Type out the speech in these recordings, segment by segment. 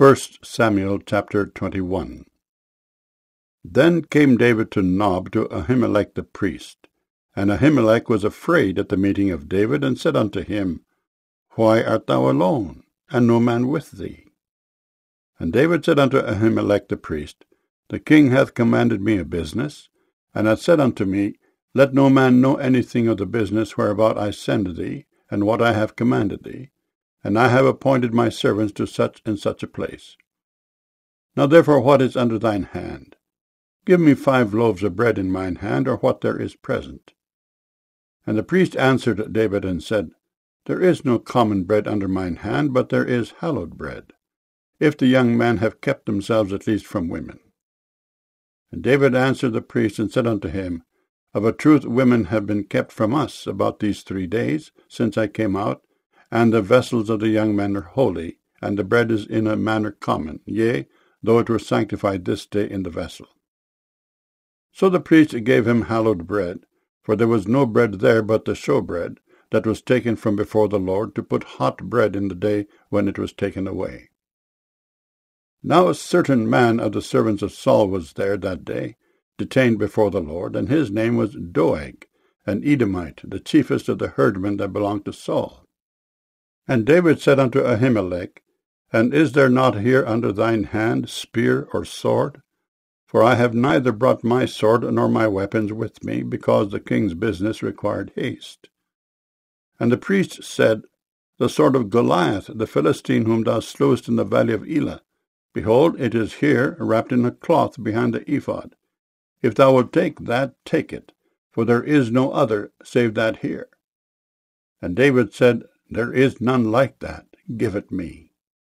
1 Samuel chapter 21. Then came David to Nob to Ahimelech the priest. And Ahimelech was afraid at the meeting of David, and said unto him, Why art thou alone, and no man with thee? And David said unto Ahimelech the priest, The king hath commanded me a business, and hath said unto me, Let no man know anything of the business whereabout I send thee, and what I have commanded thee. And I have appointed my servants to such and such a place. Now therefore what is under thine hand? Give me 5 loaves of bread in mine hand, or what there is present. And the priest answered David and said, There is no common bread under mine hand, but there is hallowed bread, if the young men have kept themselves at least from women. And David answered the priest and said unto him, Of a truth women have been kept from us about these 3 days, since I came out, and the vessels of the young men are holy, and the bread is in a manner common, yea, though it were sanctified this day in the vessel. So the priest gave him hallowed bread, for there was no bread there but the showbread, that was taken from before the Lord, to put hot bread in the day when it was taken away. Now a certain man of the servants of Saul was there that day, detained before the Lord, and his name was Doeg, an Edomite, the chiefest of the herdmen that belonged to Saul. And David said unto Ahimelech, And is there not here under thine hand spear or sword? For I have neither brought my sword nor my weapons with me, because the king's business required haste. And the priest said, The sword of Goliath, the Philistine whom thou slewest in the valley of Elah. Behold, it is here, wrapped in a cloth behind the ephod. If thou wilt take that, take it, for there is no other save that here. And David said, There is none like that. Give it me.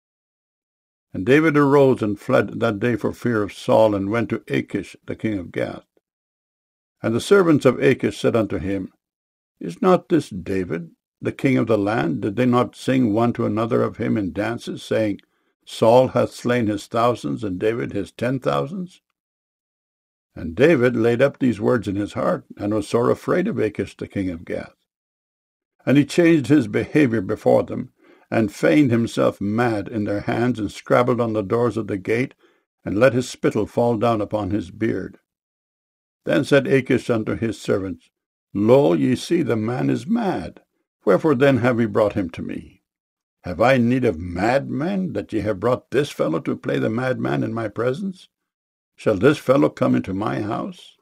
And David arose and fled that day for fear of Saul, and went to Achish the king of Gath. And the servants of Achish said unto him, Is not this David, the king of the land? Did they not sing one to another of him in dances, saying, Saul hath slain his thousands, and David his 10,000s? And David laid up these words in his heart, and was sore afraid of Achish the king of Gath. And he changed his behavior before them, and feigned himself mad in their hands, and scrabbled on the doors of the gate, and let his spittle fall down upon his beard. Then said Achish unto his servants, Lo, ye see, the man is mad. Wherefore then have ye brought him to me? Have I need of madmen, that ye have brought this fellow to play the madman in my presence? Shall this fellow come into my house?